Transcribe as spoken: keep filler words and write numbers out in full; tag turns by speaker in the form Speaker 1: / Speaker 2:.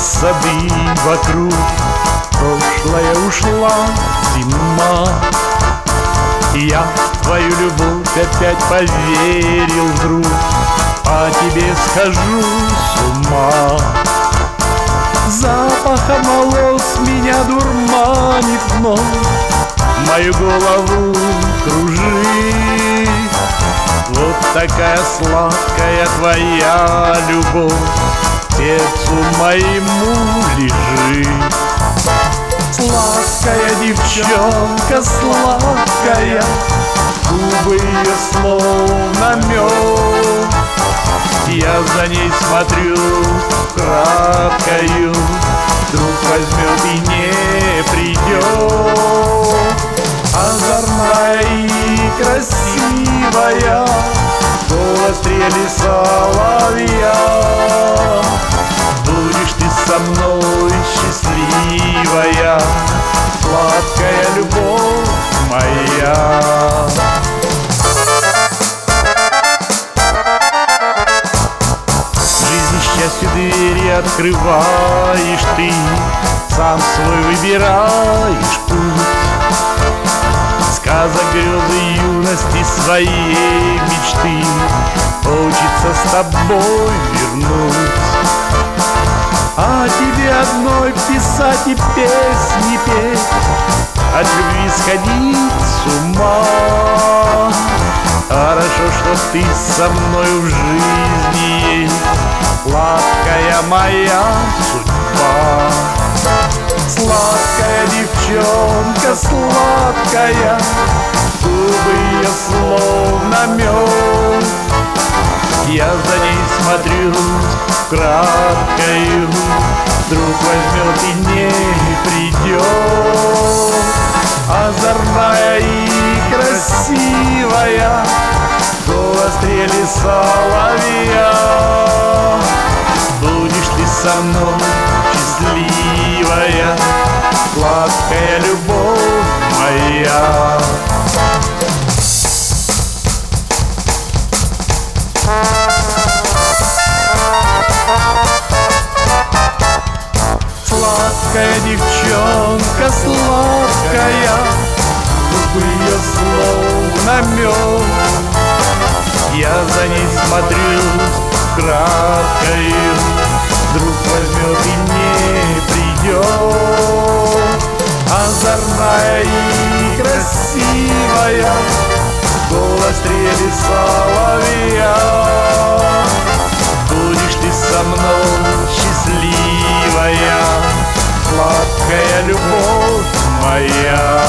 Speaker 1: сады вокруг. Прошлая ушла зима, и я в твою любовь опять поверил вдруг. По тебе схожу с ума. Запахом волос меня дурманит вновь, мою голову кружит. Вот такая сладкая твоя любовь сердцу моему лежит. Сладкая девчонка, сладкая, губы ее словно мед. Я за ней смотрю краткою, вдруг возьмет и не придет. Озорная и красивая, голос трели соловья. Будешь ты со мной счастливая, сладкая любовь моя. Счастью двери открываешь ты, сам свой выбираешь путь. Сказок, грезы юности своей мечты хочется с тобой вернуть. А тебе одной писать и песни петь, от любви сходить с ума. Хорошо, что ты со мной в жизни есть, сладкая моя судьба. Сладкая девчонка, сладкая, губы ее словно мед. Я за ней смотрю краткою, вдруг возьмет и не придет. Озорная и красивая, голос трели соловья. Будешь ты со мной счастливая, сладкая любовь моя. Сладкая девчонка, сладкая, губы ее словно мед. Я за ней смотрю краткою, вдруг возьмет и не придет. Озорная и красивая, голос трели соловья. Будешь ты со мной счастливая, сладкая любовь моя.